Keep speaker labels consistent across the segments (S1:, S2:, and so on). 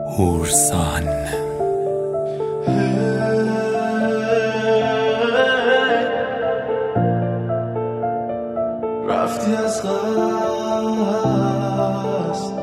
S1: هورسان
S2: رفتی از قصد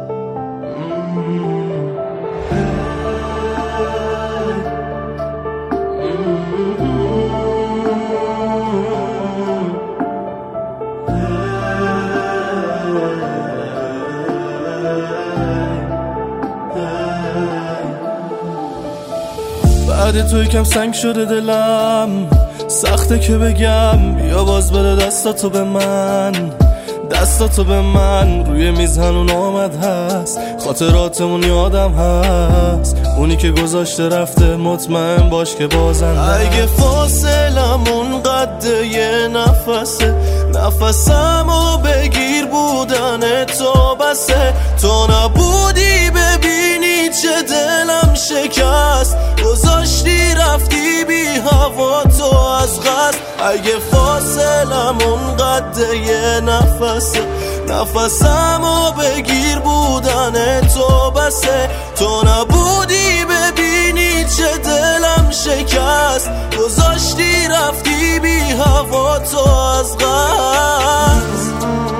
S2: بعد تو یکم سنگ شده دلم، سخته که بگم بیا باز بده دستاتو به من، دستاتو به من. روی میز هنون آمد هست، خاطراتمون یادم هست، اونی که گذاشته رفته مطمئن باش که بازم اگه فاصلمون قده یه نفسه، نفسمو بگیر بودن تو بسه. تو نبودی ببینی چه دلم شکست، گذاشتی رفتی بی هوا تو از قصد. اگه فاصلمون قده یه نفسه، نفسمو بگیر بودن تو بسه. تو نبودی ببینی چه دلم شکست، گذاشتی رفتی بی هوا تو از قصد.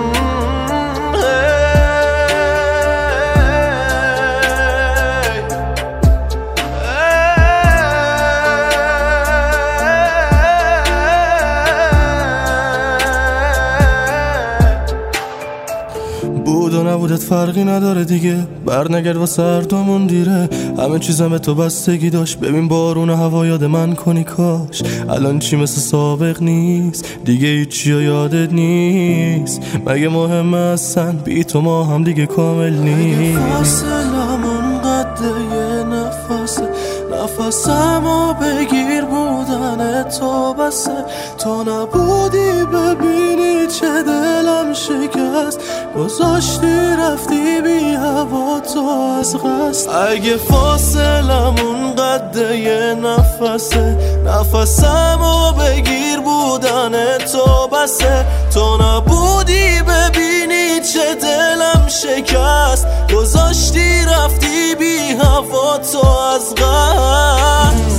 S2: بود و نبودت فرقی نداره دیگه، برنگرد واسه هر دومون دیره. همه چیزم به تو بستگی داشت، ببین بارون و هوا یاد من کنی کاش. الان چی مثل سابق نیست دیگه، هیچی و یادت نیست. مگه مهم هستن بی تو ما هم دیگه کامل نیست. اگه فاصلمون قده یه نفسه، نفسمو بگیر بودن تو بسه. تو نبودی ببینی چه دلم شکست، گذاشتی رفتی بی هوا تو از قصد. اگه فاصلمون قده یه نفسه، نفسمو بگیر بودن تو بسه. تو نبودی ببینی چه دلم شکست، گذاشتی رفتی بی هوا تو از قصد.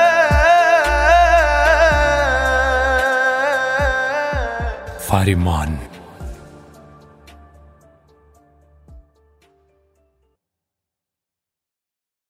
S1: فریمان